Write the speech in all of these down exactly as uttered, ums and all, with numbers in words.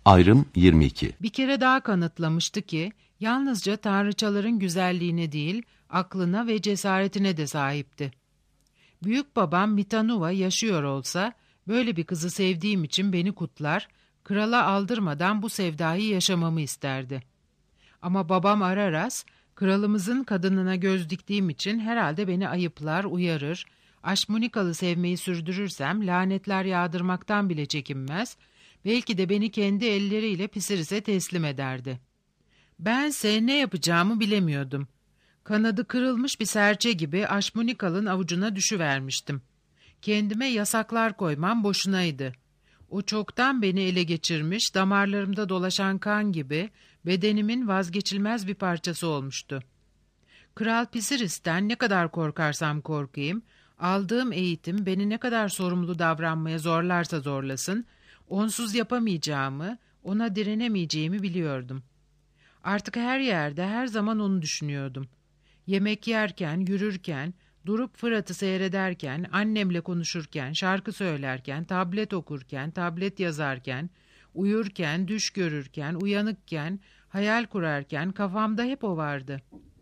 Ayrım yirmi iki. Bir kere daha kanıtlamıştı ki, yalnızca tanrıçaların güzelliğine değil, aklına ve cesaretine de sahipti. Büyük babam Mitanuva yaşıyor olsa, böyle bir kızı sevdiğim için beni kutlar, krala aldırmadan bu sevdayı yaşamamı isterdi. Ama babam Araras, kralımızın kadınına göz diktiğim için herhalde beni ayıplar, uyarır, Aşmunikalı sevmeyi sürdürürsem lanetler yağdırmaktan bile çekinmez, belki de beni kendi elleriyle Pisiris'e teslim ederdi. Bense ne yapacağımı bilemiyordum. Kanadı kırılmış bir serçe gibi Aşmunikal'ın avucuna düşüvermiştim. Kendime yasaklar koymam boşunaydı. O çoktan beni ele geçirmiş, damarlarımda dolaşan kan gibi bedenimin vazgeçilmez bir parçası olmuştu. Kral Pisiris'ten ne kadar korkarsam korkayım, aldığım eğitim beni ne kadar sorumlu davranmaya zorlarsa zorlasın, onsuz yapamayacağımı, ona direnemeyeceğimi biliyordum. Artık her yerde her zaman onu düşünüyordum. Yemek yerken, yürürken, durup Fırat'ı seyrederken, annemle konuşurken, şarkı söylerken, tablet okurken, tablet yazarken, uyurken, düş görürken, uyanıkken, hayal kurarken kafamda hep o vardı.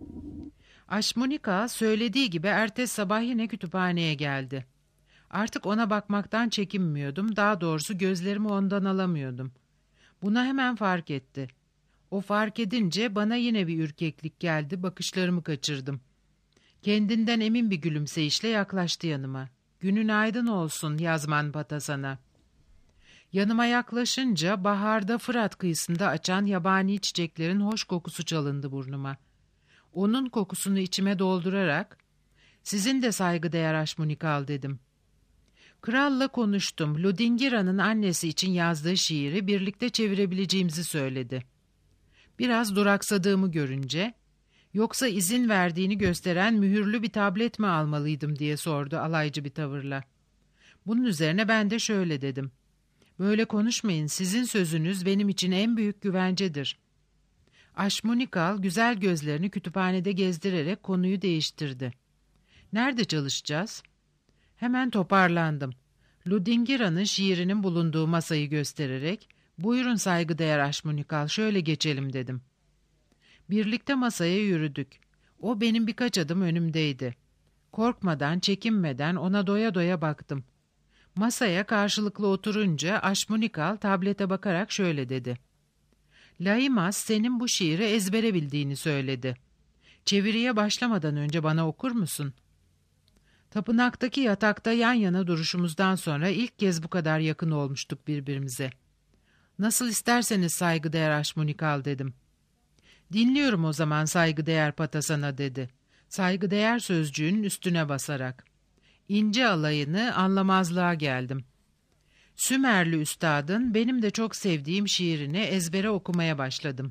Aşmunika söylediği gibi ertesi sabah yine kütüphaneye geldi. Artık ona bakmaktan çekinmiyordum, daha doğrusu gözlerimi ondan alamıyordum. Buna hemen fark etti. O fark edince bana yine bir ürkeklik geldi, bakışlarımı kaçırdım. Kendinden emin bir gülümseyişle yaklaştı yanıma. "Günün aydın olsun Yazman Patasana." Yanıma yaklaşınca baharda Fırat kıyısında açan yabani çiçeklerin hoş kokusu çalındı burnuma. Onun kokusunu içime doldurarak, "Sizin de saygıdeğer Aşmunikal," dedim. Kralla konuştum. Ludingira'nın annesi için yazdığı şiiri birlikte çevirebileceğimizi söyledi. Biraz duraksadığımı görünce, "Yoksa izin verdiğini gösteren mühürlü bir tablet mi almalıydım?" diye sordu alaycı bir tavırla. Bunun üzerine ben de şöyle dedim. "Böyle konuşmayın, sizin sözünüz benim için en büyük güvencedir." Aşmunikal güzel gözlerini kütüphanede gezdirerek konuyu değiştirdi. "Nerede çalışacağız?" Hemen toparlandım. Ludingira'nın şiirinin bulunduğu masayı göstererek, "Buyurun saygıdeğer Aşmunikal, şöyle geçelim," dedim. Birlikte masaya yürüdük. O benim birkaç adım önümdeydi. Korkmadan, çekinmeden ona doya doya baktım. Masaya karşılıklı oturunca Aşmunikal tablete bakarak şöyle dedi. "Laimas senin bu şiiri ezbere bildiğini söyledi. Çeviriye başlamadan önce bana okur musun?" Tapınaktaki yatakta yan yana duruşumuzdan sonra ilk kez bu kadar yakın olmuştuk birbirimize. "Nasıl isterseniz saygıdeğer Aşmunikal," dedim. "Dinliyorum o zaman saygıdeğer Patasana," dedi. Saygıdeğer sözcüğünün üstüne basarak. İnce alayını anlamazlığa geldim. Sümerli üstadın benim de çok sevdiğim şiirini ezbere okumaya başladım.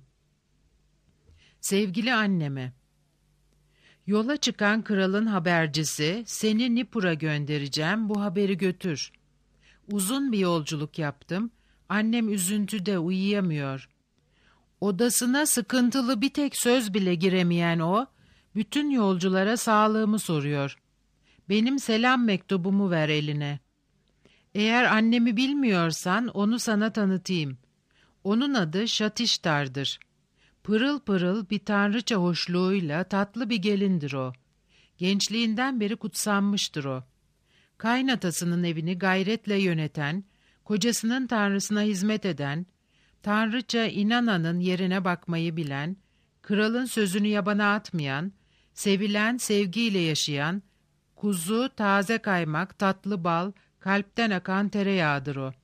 Sevgili anneme. Yola çıkan kralın habercisi, "Seni Nippur'a göndereceğim, bu haberi götür." Uzun bir yolculuk yaptım. Annem üzüntüde uyuyamıyor. Odasına sıkıntılı bir tek söz bile giremeyen o, bütün yolculara sağlığımı soruyor. "Benim selam mektubumu ver eline. Eğer annemi bilmiyorsan onu sana tanıtayım. Onun adı Şatiştar'dır. Pırıl pırıl bir tanrıça hoşluğuyla tatlı bir gelindir o. Gençliğinden beri kutsanmıştır o. Kaynatasının evini gayretle yöneten, kocasının tanrısına hizmet eden, tanrıça İnana'nın yerine bakmayı bilen, kralın sözünü yabana atmayan, sevilen sevgiyle yaşayan, kuzu, taze kaymak, tatlı bal, kalpten akan tereyağıdır o.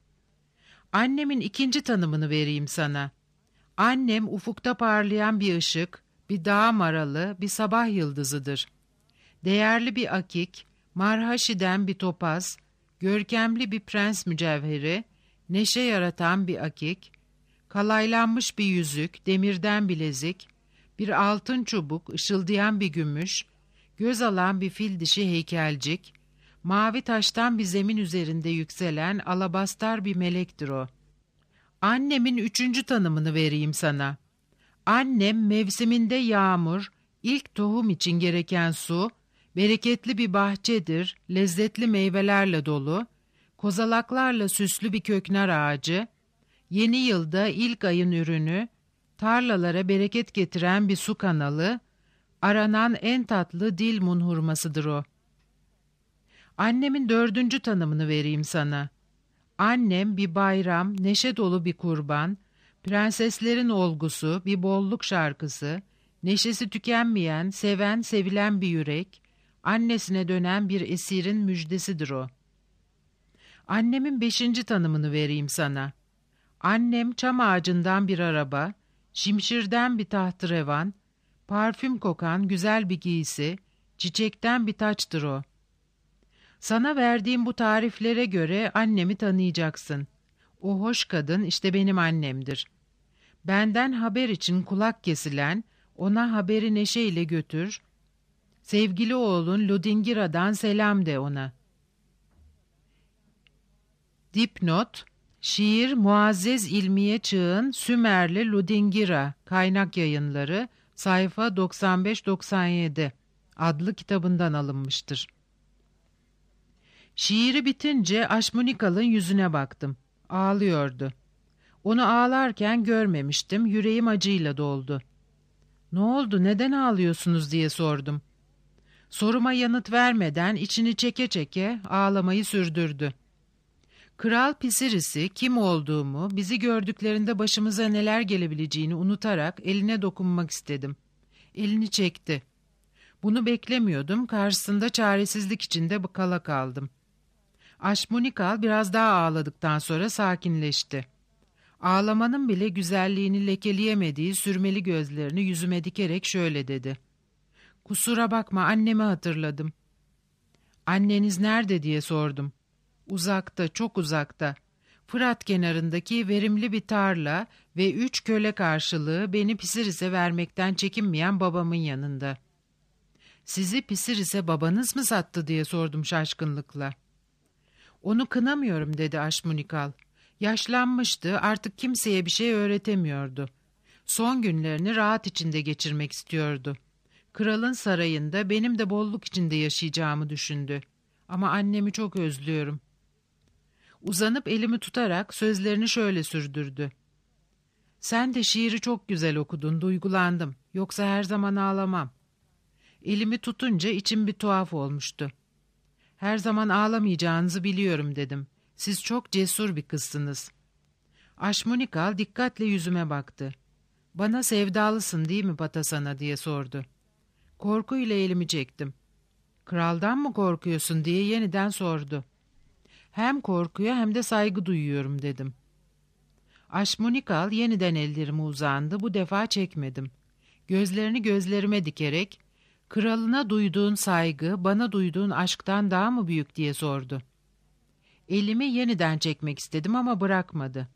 Annemin ikinci tanımını vereyim sana. Annem ufukta parlayan bir ışık, bir dağ maralı, bir sabah yıldızıdır. Değerli bir akik, Marhaşi'den bir topaz, görkemli bir prens mücevheri, neşe yaratan bir akik, kalaylanmış bir yüzük, demirden bilezik, bir altın çubuk, ışıldayan bir gümüş, göz alan bir fil dişi heykelcik, mavi taştan bir zemin üzerinde yükselen alabastar bir melektir o. Annemin üçüncü tanımını vereyim sana. Annem mevsiminde yağmur, ilk tohum için gereken su, bereketli bir bahçedir, lezzetli meyvelerle dolu, kozalaklarla süslü bir köknar ağacı, Yeni yılda ilk ayın ürünü, tarlalara bereket getiren bir su kanalı, aranan en tatlı dil munhurmasıdır o. Annemin dördüncü tanımını vereyim sana. Annem bir bayram, neşe dolu bir kurban, prenseslerin olgusu, bir bolluk şarkısı, neşesi tükenmeyen, seven, sevilen bir yürek, annesine dönen bir esirin müjdesidir o. Annemin beşinci tanımını vereyim sana. Annem çam ağacından bir araba, şimşirden bir tahterevan, parfüm kokan güzel bir giysi, çiçekten bir taçtır o. Sana verdiğim bu tariflere göre annemi tanıyacaksın. O hoş kadın işte benim annemdir. Benden haber için kulak kesilen, ona haberi neşeyle götür. Sevgili oğlun Ludingira'dan selam de ona. Dipnot: Şiir Muazzez İlmiye Çığ'ın Sümerli Ludingira Kaynak Yayınları sayfa doksan beş doksan yedi adlı kitabından alınmıştır. Şiiri bitince Aşmunikal'ın yüzüne baktım. Ağlıyordu. Onu ağlarken görmemiştim, yüreğim acıyla doldu. "Ne oldu, neden ağlıyorsunuz?" diye sordum. Soruma yanıt vermeden içini çeke çeke ağlamayı sürdürdü. Kral Pisiris'i kim olduğumu, bizi gördüklerinde başımıza neler gelebileceğini unutarak eline dokunmak istedim. Elini çekti. Bunu beklemiyordum, karşısında çaresizlik içinde kala kaldım. Aşmunikal biraz daha ağladıktan sonra sakinleşti. Ağlamanın bile güzelliğini lekeleyemediği sürmeli gözlerini yüzüme dikerek şöyle dedi. "Kusura bakma, annemi hatırladım." "Anneniz nerede?" diye sordum. "Uzakta, çok uzakta. Fırat kenarındaki verimli bir tarla ve üç köle karşılığı beni Pisiris'e vermekten çekinmeyen babamın yanında." "Sizi Pisiris'e babanız mı sattı?" diye sordum şaşkınlıkla. "Onu kınamıyorum," dedi Aşmunikal. "Yaşlanmıştı, artık kimseye bir şey öğretemiyordu. Son günlerini rahat içinde geçirmek istiyordu. Kralın sarayında benim de bolluk içinde yaşayacağımı düşündü. Ama annemi çok özlüyorum." Uzanıp elimi tutarak sözlerini şöyle sürdürdü. "Sen de şiiri çok güzel okudun, duygulandım. Yoksa her zaman ağlamam." Elimi tutunca içim bir tuhaf olmuştu. "Her zaman ağlamayacağınızı biliyorum," dedim. "Siz çok cesur bir kızsınız." Aşmunikal dikkatle yüzüme baktı. "Bana sevdalısın değil mi Patasana?" diye sordu. Korkuyla elimi çektim. "Kraldan mı korkuyorsun?" diye yeniden sordu. "Hem korkuyor hem de saygı duyuyorum," dedim. Aşmunikal yeniden ellerime uzandı, bu defa çekmedim. Gözlerini gözlerime dikerek, "Kralına duyduğun saygı, bana duyduğun aşktan daha mı büyük?" diye sordu. Elimi yeniden çekmek istedim ama bırakmadı.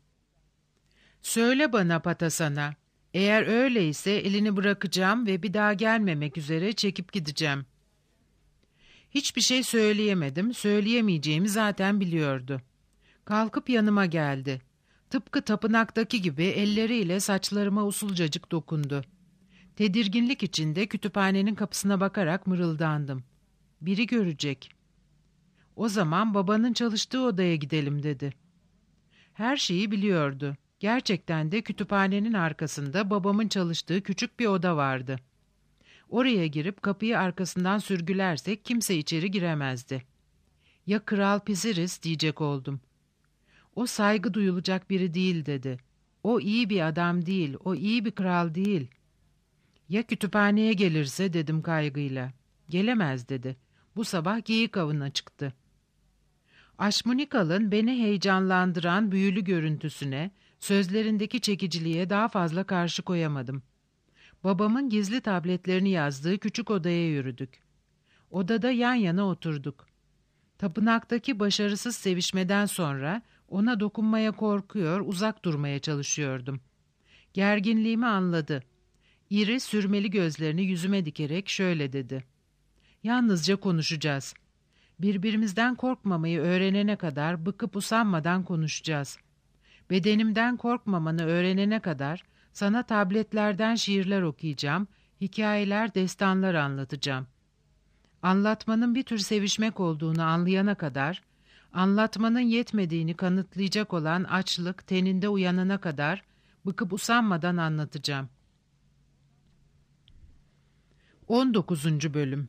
"Söyle bana Patasana, eğer öyleyse elini bırakacağım ve bir daha gelmemek üzere çekip gideceğim." Hiçbir şey söyleyemedim, söyleyemeyeceğimi zaten biliyordu. Kalkıp yanıma geldi. Tıpkı tapınaktaki gibi elleriyle saçlarıma usulcacık dokundu. Tedirginlik içinde kütüphanenin kapısına bakarak mırıldandım. "Biri görecek." "O zaman babanın çalıştığı odaya gidelim," dedi. Her şeyi biliyordu. Gerçekten de kütüphanenin arkasında babamın çalıştığı küçük bir oda vardı. Oraya girip kapıyı arkasından sürgülersek kimse içeri giremezdi. "Ya Kral Pisiris?" diyecek oldum. "O saygı duyulacak biri değil," dedi. "O iyi bir adam değil, o iyi bir kral değil." "Ya kütüphaneye gelirse?" dedim kaygıyla. "Gelemez," dedi. "Bu sabah geyik avına çıktı." Aşmunikal'ın beni heyecanlandıran büyülü görüntüsüne, sözlerindeki çekiciliğe daha fazla karşı koyamadım. Babamın gizli tabletlerini yazdığı küçük odaya yürüdük. Odada yan yana oturduk. Tapınaktaki başarısız sevişmeden sonra ona dokunmaya korkuyor, uzak durmaya çalışıyordum. Gerginliğimi anladı. İri, sürmeli gözlerini yüzüme dikerek şöyle dedi. "Yalnızca konuşacağız. Birbirimizden korkmamayı öğrenene kadar bıkıp usanmadan konuşacağız. Bedenimden korkmamanı öğrenene kadar sana tabletlerden şiirler okuyacağım, hikayeler, destanlar anlatacağım. Anlatmanın bir tür sevişmek olduğunu anlayana kadar Anlatmanın yetmediğini kanıtlayacak olan açlık teninde uyanana kadar bıkıp usanmadan anlatacağım. on dokuzuncu Bölüm.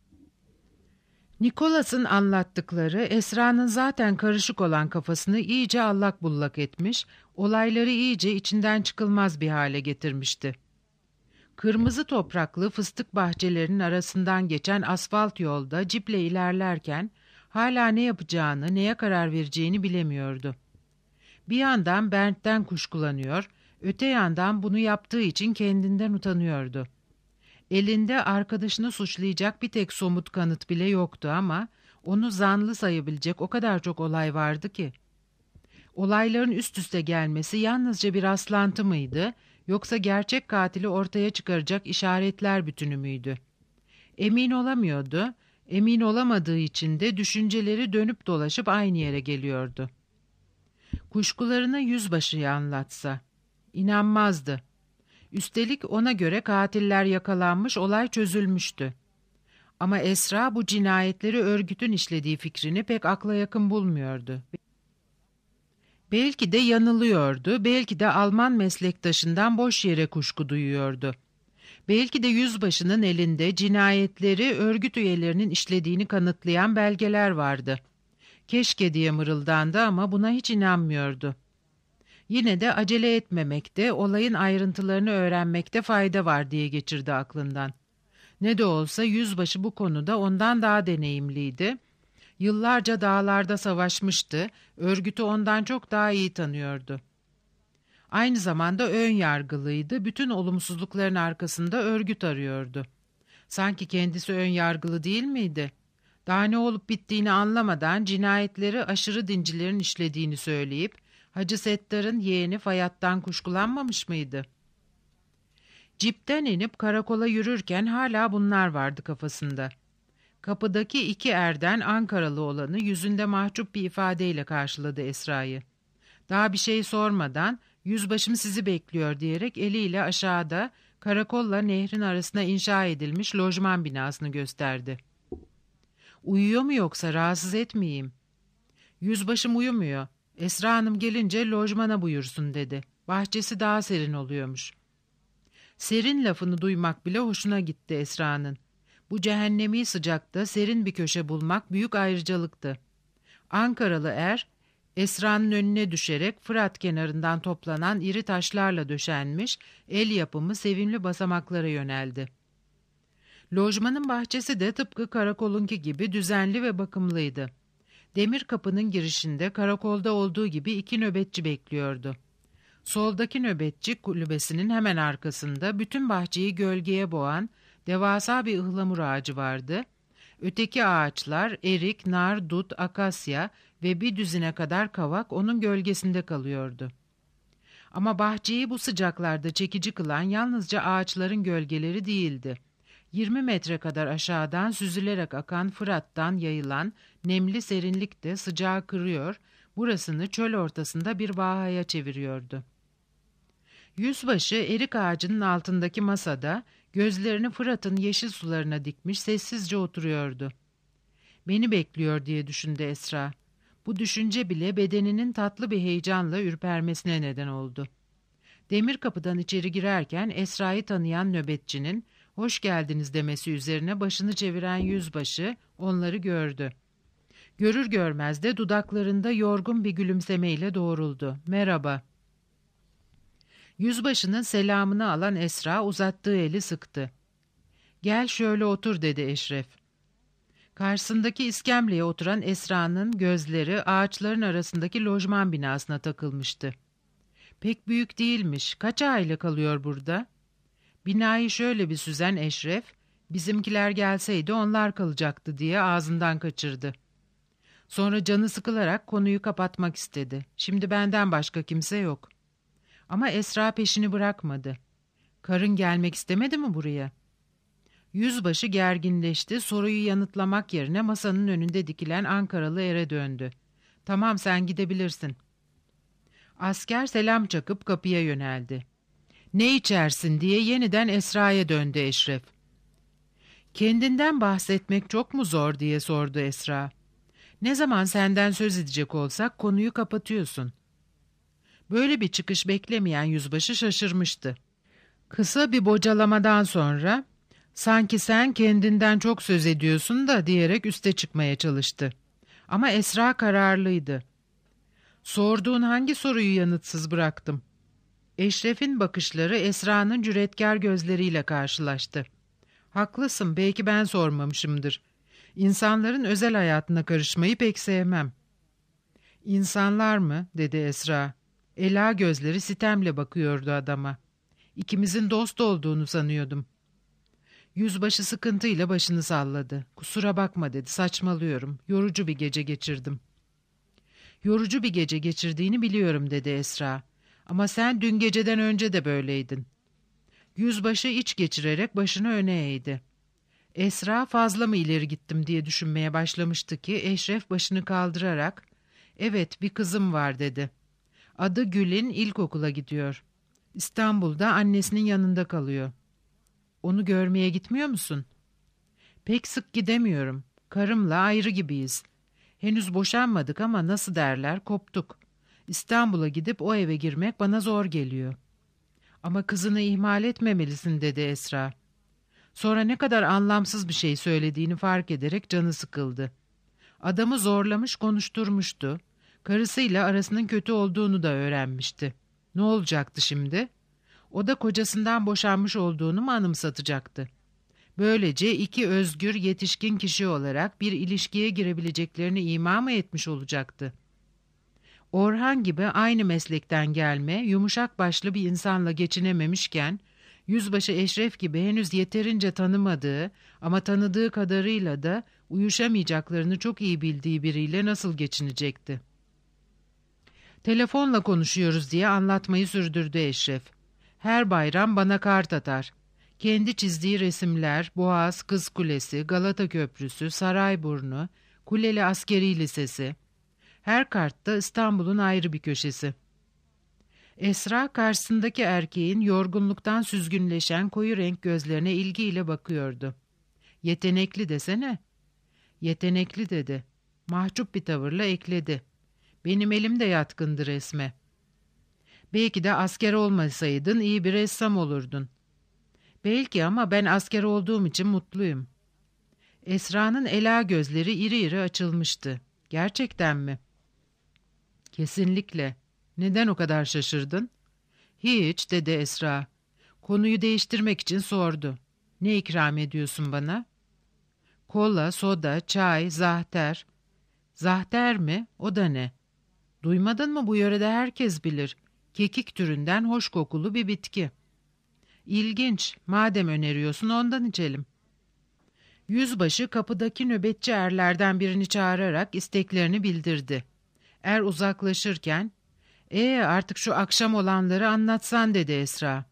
Nikolas'ın anlattıkları Esra'nın zaten karışık olan kafasını iyice allak bullak etmiş, olayları iyice içinden çıkılmaz bir hale getirmişti. Kırmızı topraklı fıstık bahçelerinin arasından geçen asfalt yolda ciple ilerlerken hala ne yapacağını, neye karar vereceğini bilemiyordu. Bir yandan Bernt'ten kuşkulanıyor, öte yandan bunu yaptığı için kendinden utanıyordu. Elinde arkadaşını suçlayacak bir tek somut kanıt bile yoktu ama onu zanlı sayabilecek o kadar çok olay vardı ki. Olayların üst üste gelmesi yalnızca bir rastlantı mıydı, yoksa gerçek katili ortaya çıkaracak işaretler bütünü müydü? Emin olamıyordu, emin olamadığı için de düşünceleri dönüp dolaşıp aynı yere geliyordu. Kuşkularını yüzbaşıya anlatsa, inanmazdı. Üstelik ona göre katiller yakalanmış, olay çözülmüştü. Ama Esra bu cinayetleri örgütün işlediği fikrini pek akla yakın bulmuyordu. Belki de yanılıyordu, belki de Alman meslektaşından boş yere kuşku duyuyordu. Belki de yüzbaşının elinde cinayetleri örgüt üyelerinin işlediğini kanıtlayan belgeler vardı. Keşke diye mırıldandı ama buna hiç inanmıyordu. Yine de acele etmemekte, olayın ayrıntılarını öğrenmekte fayda var diye geçirdi aklından. Ne de olsa yüzbaşı bu konuda ondan daha deneyimliydi. Yıllarca dağlarda savaşmıştı, örgütü ondan çok daha iyi tanıyordu. Aynı zamanda ön yargılıydı, bütün olumsuzlukların arkasında örgüt arıyordu. Sanki kendisi ön yargılı değil miydi? Daha ne olup bittiğini anlamadan cinayetleri aşırı dincilerin işlediğini söyleyip, Hacı Settar'ın yeğeni Fayat'tan kuşkulanmamış mıydı? Cipten inip karakola yürürken hala bunlar vardı kafasında. Kapıdaki iki erden Ankaralı olanı yüzünde mahcup bir ifadeyle karşıladı Esra'yı. Daha bir şey sormadan yüzbaşım sizi bekliyor diyerek eliyle aşağıda karakolla nehrin arasına inşa edilmiş lojman binasını gösterdi. Uyuyor mu yoksa rahatsız etmeyeyim? Yüzbaşım uyumuyor. Esra Hanım gelince lojmana buyursun dedi. Bahçesi daha serin oluyormuş. Serin lafını duymak bile hoşuna gitti Esra'nın. Bu cehennemi sıcakta serin bir köşe bulmak büyük ayrıcalıktı. Ankaralı er, Esra'nın önüne düşerek Fırat kenarından toplanan iri taşlarla döşenmiş el yapımı sevimli basamaklara yöneldi. Lojmanın bahçesi de tıpkı karakolunki gibi düzenli ve bakımlıydı. Demir kapının girişinde karakolda olduğu gibi iki nöbetçi bekliyordu. Soldaki nöbetçi kulübesinin hemen arkasında bütün bahçeyi gölgeye boğan devasa bir ıhlamur ağacı vardı. Öteki ağaçlar erik, nar, dut, akasya ve bir düzine kadar kavak onun gölgesinde kalıyordu. Ama bahçeyi bu sıcaklarda çekici kılan yalnızca ağaçların gölgeleri değildi. Yirmi metre kadar aşağıdan süzülerek akan Fırat'tan yayılan nemli serinlik de sıcağı kırıyor, burasını çöl ortasında bir vahaya çeviriyordu. Yüzbaşı erik ağacının altındaki masada gözlerini Fırat'ın yeşil sularına dikmiş sessizce oturuyordu. Beni bekliyor diye düşündü Esra. Bu düşünce bile bedeninin tatlı bir heyecanla ürpermesine neden oldu. Demir kapıdan içeri girerken Esra'yı tanıyan nöbetçinin hoş geldiniz demesi üzerine başını çeviren yüzbaşı onları gördü. Görür görmez de dudaklarında yorgun bir gülümsemeyle doğruldu. Merhaba. Yüzbaşının selamını alan Esra uzattığı eli sıktı. Gel şöyle otur dedi Eşref. Karşısındaki iskemleye oturan Esra'nın gözleri ağaçların arasındaki lojman binasına takılmıştı. Pek büyük değilmiş. Kaç aile kalıyor burada? Binayı şöyle bir süzen Eşref, bizimkiler gelseydi onlar kalacaktı diye ağzından kaçırdı. Sonra canı sıkılarak konuyu kapatmak istedi. Şimdi benden başka kimse yok. Ama Esra peşini bırakmadı. Karın gelmek istemedi mi buraya? Yüzbaşı gerginleşti, soruyu yanıtlamak yerine masanın önünde dikilen Ankaralı ere döndü. Tamam sen gidebilirsin. Asker selam çakıp kapıya yöneldi. Ne içersin diye yeniden Esra'ya döndü Eşref. Kendinden bahsetmek çok mu zor diye sordu Esra. Ne zaman senden söz edecek olsak konuyu kapatıyorsun. Böyle bir çıkış beklemeyen yüzbaşı şaşırmıştı. Kısa bir bocalamadan sonra sanki sen kendinden çok söz ediyorsun da diyerek üste çıkmaya çalıştı. Ama Esra kararlıydı. Sorduğun hangi soruyu yanıtsız bıraktım? Eşref'in bakışları Esra'nın cüretkar gözleriyle karşılaştı. Haklısın, belki ben sormamışımdır. İnsanların özel hayatına karışmayı pek sevmem. İnsanlar mı? Dedi Esra. Ela gözleri sitemle bakıyordu adama. İkimizin dost olduğunu sanıyordum. Yüzbaşı sıkıntıyla başını salladı. Kusura bakma dedi, saçmalıyorum. Yorucu bir gece geçirdim. Yorucu bir gece geçirdiğini biliyorum dedi Esra. Ama sen dün geceden önce de böyleydin. Yüzbaşı iç geçirerek başını öne eğdi. Esra fazla mı ileri gittim diye düşünmeye başlamıştı ki Eşref başını kaldırarak "Evet, bir kızım var." dedi. Adı Gül'in, ilkokula gidiyor. İstanbul'da annesinin yanında kalıyor. Onu görmeye gitmiyor musun? Pek sık gidemiyorum. Karımla ayrı gibiyiz. Henüz boşanmadık ama nasıl derler, koptuk. İstanbul'a gidip o eve girmek bana zor geliyor. Ama kızını ihmal etmemelisin dedi Esra. Sonra ne kadar anlamsız bir şey söylediğini fark ederek canı sıkıldı. Adamı zorlamış konuşturmuştu. Karısıyla arasının kötü olduğunu da öğrenmişti. Ne olacaktı şimdi? O da kocasından boşanmış olduğunu mu anımsatacaktı? Böylece iki özgür yetişkin kişi olarak bir ilişkiye girebileceklerini ima mı etmiş olacaktı? Orhan gibi aynı meslekten gelme, yumuşak başlı bir insanla geçinememişken, yüzbaşı Eşref gibi henüz yeterince tanımadığı ama tanıdığı kadarıyla da uyuşamayacaklarını çok iyi bildiği biriyle nasıl geçinecekti? Telefonla konuşuyoruz diye anlatmayı sürdürdü Eşref. Her bayram bana kart atar. Kendi çizdiği resimler, Boğaz, Kız Kulesi, Galata Köprüsü, Sarayburnu, Kuleli Askeri Lisesi. Her kartta İstanbul'un ayrı bir köşesi. Esra karşısındaki erkeğin yorgunluktan süzgünleşen koyu renk gözlerine ilgiyle bakıyordu. Yetenekli desene. Yetenekli dedi. Mahcup bir tavırla ekledi. Benim elim de yatkındı resme. Belki de asker olmasaydın iyi bir ressam olurdun. Belki ama ben asker olduğum için mutluyum. Esra'nın ela gözleri iri iri açılmıştı. Gerçekten mi? Kesinlikle. Neden o kadar şaşırdın? Hiç dedi Esra. Konuyu değiştirmek için sordu. Ne ikram ediyorsun bana? Kola, soda, çay, zahter. Zahter mi? O da ne? Duymadın mı, bu yörede herkes bilir. Kekik türünden hoş kokulu bir bitki. İlginç. Madem öneriyorsun ondan içelim. Yüzbaşı kapıdaki nöbetçi erlerden birini çağırarak isteklerini bildirdi. Er uzaklaşırken, ''Ee artık şu akşam olanları anlatsan'' dedi Esra.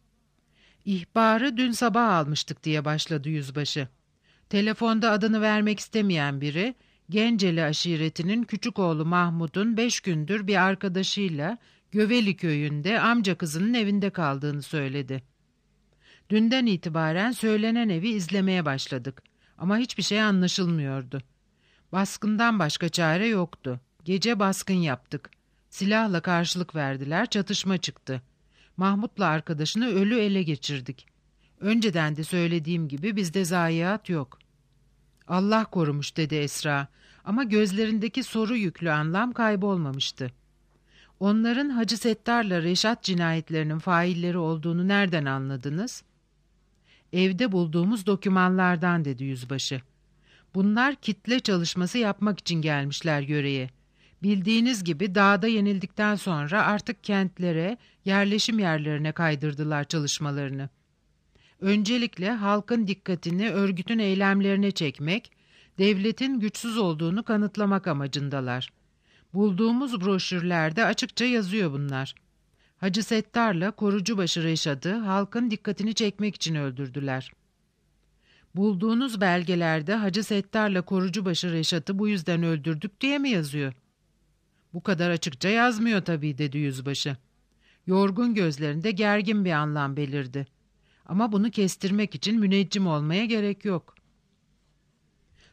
''İhbarı dün sabah almıştık'' diye başladı yüzbaşı. Telefonda adını vermek istemeyen biri, Genceli aşiretinin küçük oğlu Mahmud'un beş gündür bir arkadaşıyla Göveli köyünde amca kızının evinde kaldığını söyledi. Dünden itibaren söylenen evi izlemeye başladık ama hiçbir şey anlaşılmıyordu. Baskından başka çare yoktu. Gece baskın yaptık. Silahla karşılık verdiler, çatışma çıktı. Mahmut'la arkadaşını ölü ele geçirdik. Önceden de söylediğim gibi bizde zayiat yok. Allah korumuş dedi Esra ama gözlerindeki soru yüklü anlam kaybolmamıştı. Onların Hacı Settar'la Reşat cinayetlerinin failleri olduğunu nereden anladınız? Evde bulduğumuz dokümanlardan dedi yüzbaşı. Bunlar kitle çalışması yapmak için gelmişler yöreye. Bildiğiniz gibi dağda yenildikten sonra artık kentlere, yerleşim yerlerine kaydırdılar çalışmalarını. Öncelikle halkın dikkatini örgütün eylemlerine çekmek, devletin güçsüz olduğunu kanıtlamak amacındalar. Bulduğumuz broşürlerde açıkça yazıyor bunlar. Hacı Settar'la Korucubaşı Reşat'ı halkın dikkatini çekmek için öldürdüler. Bulduğunuz belgelerde Hacı Settar'la Korucubaşı Reşat'ı bu yüzden öldürdük diye mi yazıyor? Bu kadar açıkça yazmıyor tabii dedi yüzbaşı. Yorgun gözlerinde gergin bir anlam belirdi. Ama bunu kestirmek için müneccim olmaya gerek yok.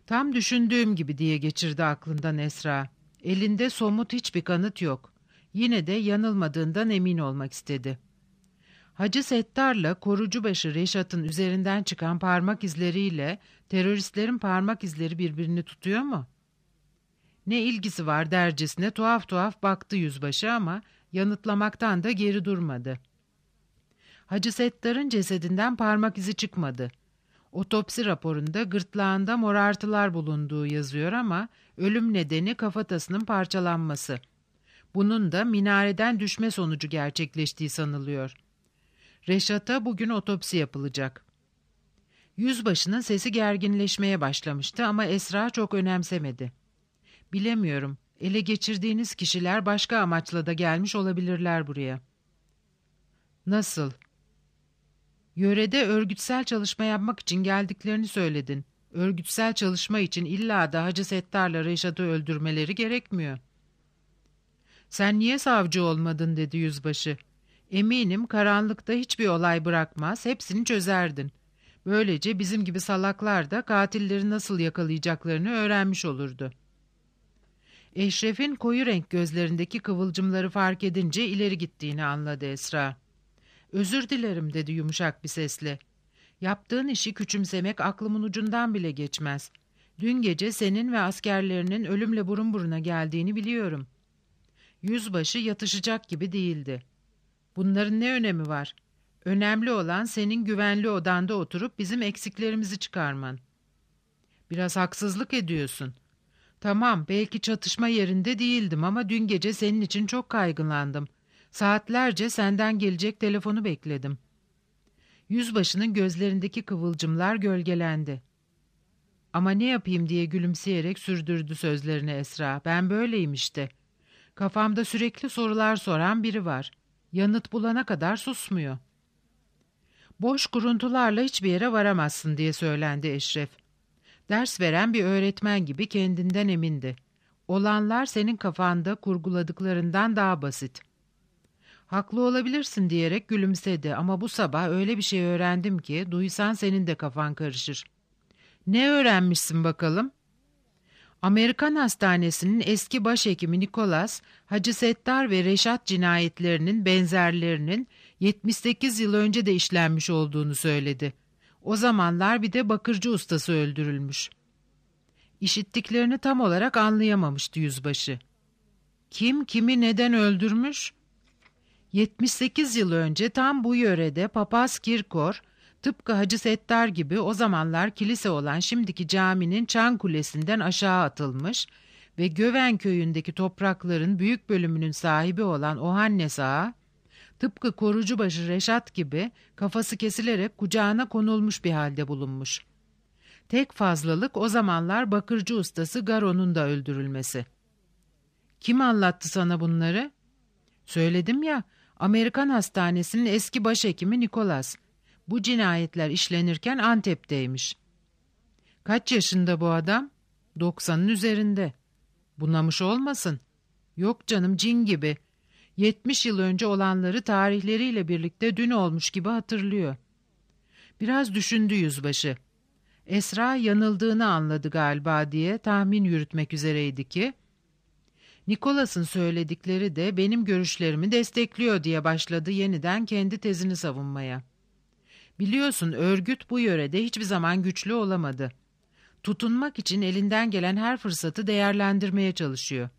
Tam düşündüğüm gibi diye geçirdi aklından Esra. Elinde somut hiçbir kanıt yok. Yine de yanılmadığından emin olmak istedi. Hacı Settar'la korucubaşı Reşat'ın üzerinden çıkan parmak izleriyle teröristlerin parmak izleri birbirini tutuyor mu? Ne ilgisi var dercesine tuhaf tuhaf baktı yüzbaşı ama yanıtlamaktan da geri durmadı. Hacı Settar'ın cesedinden parmak izi çıkmadı. Otopsi raporunda gırtlağında morartılar bulunduğu yazıyor ama ölüm nedeni kafatasının parçalanması. Bunun da minareden düşme sonucu gerçekleştiği sanılıyor. Reşat'a bugün otopsi yapılacak. Yüzbaşının sesi gerginleşmeye başlamıştı ama Esra çok önemsemedi. Bilemiyorum, ele geçirdiğiniz kişiler başka amaçla da gelmiş olabilirler buraya. Nasıl? Yörede örgütsel çalışma yapmak için geldiklerini söyledin. Örgütsel çalışma için illa da Hacı Settar'la Reşat'ı öldürmeleri gerekmiyor. Sen niye savcı olmadın dedi yüzbaşı. Eminim karanlıkta hiçbir olay bırakmaz, hepsini çözerdin. Böylece bizim gibi salaklar da katilleri nasıl yakalayacaklarını öğrenmiş olurdu. Eşref'in koyu renk gözlerindeki kıvılcımları fark edince ileri gittiğini anladı Esra. Özür dilerim dedi yumuşak bir sesle. Yaptığın işi küçümsemek aklımın ucundan bile geçmez. Dün gece senin ve askerlerinin ölümle burun buruna geldiğini biliyorum. Yüzbaşı yatışacak gibi değildi. Bunların ne önemi var? Önemli olan senin güvenli odanda oturup bizim eksiklerimizi çıkarman. Biraz haksızlık ediyorsun. Tamam, belki çatışma yerinde değildim ama dün gece senin için çok kaygılandım. Saatlerce senden gelecek telefonu bekledim. Yüzbaşının gözlerindeki kıvılcımlar gölgelendi. Ama ne yapayım diye gülümseyerek sürdürdü sözlerini Esra. Ben böyleyim işte. Kafamda sürekli sorular soran biri var. Yanıt bulana kadar susmuyor. Boş kuruntularla hiçbir yere varamazsın diye söylendi Eşref. Ders veren bir öğretmen gibi kendinden emindi. Olanlar senin kafanda kurguladıklarından daha basit. Haklı olabilirsin diyerek gülümsedi ama bu sabah öyle bir şey öğrendim ki duysan senin de kafan karışır. Ne öğrenmişsin bakalım? Amerikan Hastanesi'nin eski başhekimi Nicholas, Hacı Settar ve Reşat cinayetlerinin benzerlerinin yetmiş sekiz yıl önce de işlenmiş olduğunu söyledi. O zamanlar bir de bakırcı ustası öldürülmüş. İşittiklerini tam olarak anlayamamıştı yüzbaşı. Kim kimi neden öldürmüş? yetmiş sekiz yıl önce tam bu yörede Papaz Kirkor, tıpkı Hacı Settar gibi o zamanlar kilise olan şimdiki caminin çan kulesinden aşağı atılmış ve Göven köyündeki toprakların büyük bölümünün sahibi olan Ohannes Ağa, tıpkı korucubaşı Reşat gibi kafası kesilerek kucağına konulmuş bir halde bulunmuş. Tek fazlalık o zamanlar bakırcı ustası Garon'un da öldürülmesi. Kim anlattı sana bunları? Söyledim ya, Amerikan Hastanesi'nin eski başhekimi Nicholas. Bu cinayetler işlenirken Antep'teymiş. Kaç yaşında bu adam? Doksanın üzerinde. Bunamış olmasın? Yok canım, cin gibi. Yetmiş yıl önce olanları tarihleriyle birlikte dün olmuş gibi hatırlıyor. Biraz düşündü yüzbaşı. Esra yanıldığını anladı galiba diye tahmin yürütmek üzereydi ki, Nicholas'ın söyledikleri de benim görüşlerimi destekliyor diye başladı yeniden kendi tezini savunmaya. Biliyorsun örgüt bu yörede hiçbir zaman güçlü olamadı. Tutunmak için elinden gelen her fırsatı değerlendirmeye çalışıyor.